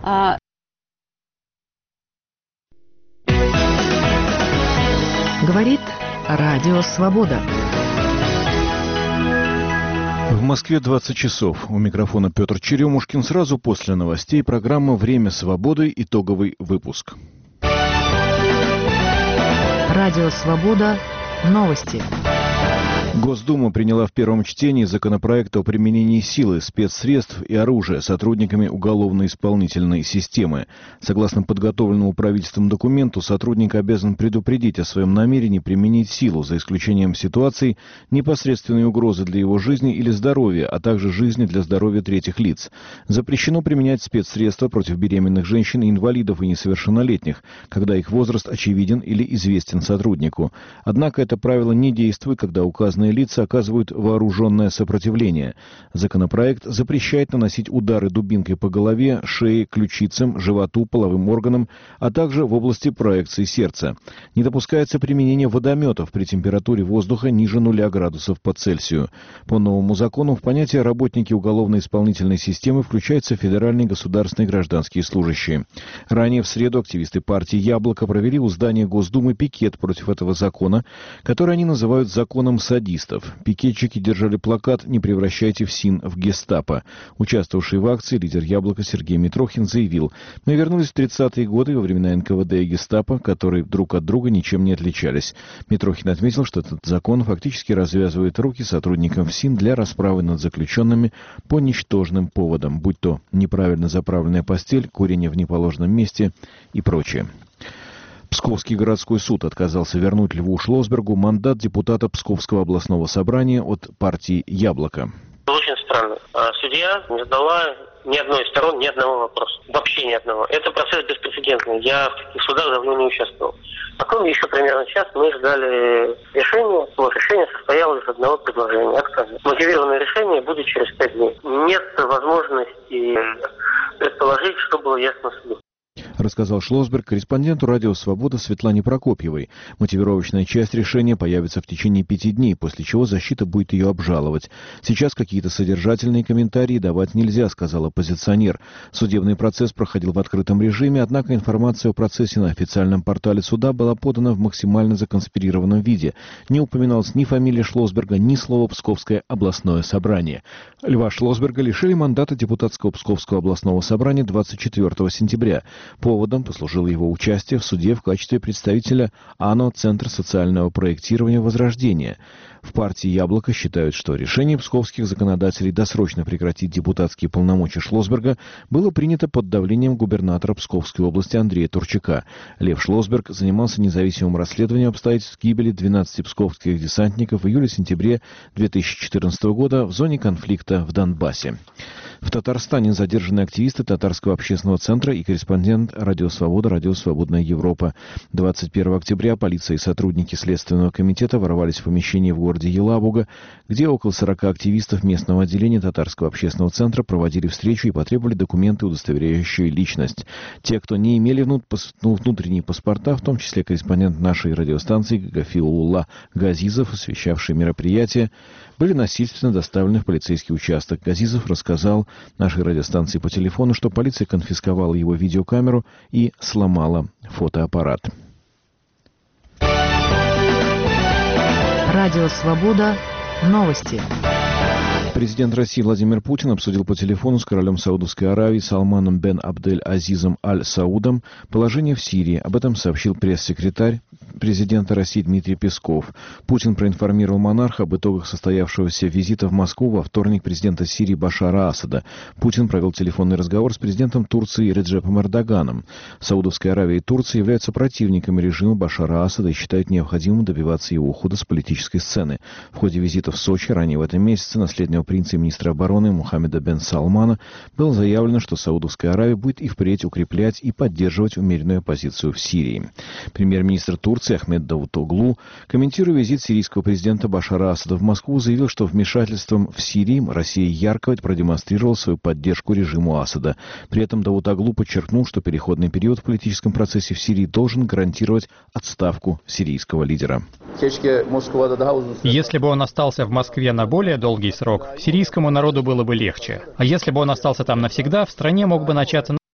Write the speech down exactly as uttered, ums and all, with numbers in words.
А... Говорит Радио Свобода. В Москве двадцать часов. У микрофона Петр Черемушкин. Сразу после новостей программа «Время свободы». Итоговый выпуск. Радио Свобода. Новости. Госдума приняла в первом чтении законопроект о применении силы, спецсредств и оружия сотрудниками уголовно-исполнительной системы. Согласно подготовленному правительством документу, сотрудник обязан предупредить о своем намерении применить силу, за исключением ситуаций непосредственной угрозы для его жизни или здоровья, а также жизни для здоровья третьих лиц. Запрещено применять спецсредства против беременных женщин, инвалидов и несовершеннолетних, когда их возраст очевиден или известен сотруднику. Однако это правило не действует, когда указанные лица оказывают вооруженное сопротивление. Законопроект запрещает наносить удары дубинкой по голове, шее, ключицам, животу, половым органам, а также в области проекции сердца. Не допускается применение водометов при температуре воздуха ниже нуля градусов по Цельсию. По новому закону в понятие «работники уголовно-исполнительной системы» включаются федеральные государственные гражданские служащие. Ранее в среду активисты партии «Яблоко» провели у здания Госдумы пикет против этого закона, который они называют «законом садистов». Пикетчики держали плакат «Не превращайте ФСИН в гестапо». Участвовавший в акции лидер «Яблока» Сергей Митрохин заявил: «Мы вернулись в тридцатые годы во времена эн ка вэ дэ и гестапо, которые друг от друга ничем не отличались». Митрохин отметил, что этот закон фактически развязывает руки сотрудникам ФСИН для расправы над заключенными по ничтожным поводам, будь то неправильно заправленная постель, курение в неположенном месте и прочее. Псковский городской суд отказался вернуть Льву Шлосбергу мандат депутата Псковского областного собрания от партии «Яблоко». Очень странно. Судья не задала ни одной из сторон ни одного вопроса. Вообще ни одного. Это процесс беспрецедентный. Я в таких судах давно не участвовал. Потом еще примерно час мы ждали решения. Вот решение состояло из одного предложения. Отказа. Мотивированное решение будет через пять дней. Нет возможности предположить, что было ясно суду. Рассказал Шлосберг корреспонденту «Радио Свобода» Светлане Прокопьевой. Мотивировочная часть решения появится в течение пяти дней, после чего защита будет ее обжаловать. Сейчас какие-то содержательные комментарии давать нельзя, сказал оппозиционер. Судебный процесс проходил в открытом режиме, однако информация о процессе на официальном портале суда была подана в максимально законспирированном виде. Не упоминалась ни фамилия Шлосберга, ни слова «Псковское областное собрание». Льва Шлосберга лишили мандата депутатского Псковского областного собрания двадцать четвёртого сентября. Поводом послужило его участие в суде в качестве представителя АНО Центр социального проектирования «Возрождение». В партии «Яблоко» считают, что решение псковских законодателей досрочно прекратить депутатские полномочия Шлосберга было принято под давлением губернатора Псковской области Андрея Турчака. Лев Шлосберг занимался независимым расследованием обстоятельств гибели двенадцати псковских десантников в июле-сентябре две тысячи четырнадцатого года в зоне конфликта в Донбассе. В Татарстане задержаны активисты Татарского общественного центра и корреспондент «Радио Свобода», «Радио Свободная Европа». двадцать первого октября полиция и сотрудники Следственного комитета ворвались в помещение в городе Елабуга, где около сорока активистов местного отделения Татарского общественного центра проводили встречу и потребовали документы, удостоверяющие личность. Те, кто не имели внутренние паспорта, в том числе корреспондент нашей радиостанции Гафиулла Газизов, освещавший мероприятие, были насильственно доставлены в полицейский участок. Газизов рассказал нашей радиостанции по телефону, что полиция конфисковала его видеокамеру и сломала фотоаппарат. Радио Свобода. Новости. Президент России Владимир Путин обсудил по телефону с королем Саудовской Аравии Салманом бен Абдель-Азизом Аль-Саудом положение в Сирии. Об этом сообщил пресс-секретарь президента России Дмитрий Песков. Путин проинформировал монарха об итогах состоявшегося визита в Москву во вторник президента Сирии Башара Асада. Путин провел телефонный разговор с президентом Турции Реджепом Эрдоганом. Саудовская Аравия и Турция являются противниками режима Башара Асада и считают необходимым добиваться его ухода с политической сцены. В ходе визита в Сочи ранее в этом месяце наследного принца и министра обороны Мухаммеда бен Салмана было заявлено, что Саудовская Аравия будет и впредь укреплять и поддерживать умеренную оппозицию в Сирии. Премьер-министр Турции Ахмед Давутоглу, комментируя визит сирийского президента Башара Асада в Москву, заявил, что вмешательством в Сирии Россия ярко продемонстрировала свою поддержку режиму Асада. При этом Давутоглу подчеркнул, что переходный период в политическом процессе в Сирии должен гарантировать отставку сирийского лидера. Если бы он остался в Москве на более долгий срок, сирийскому народу было бы легче. А если бы он остался там навсегда, в стране мог бы начаться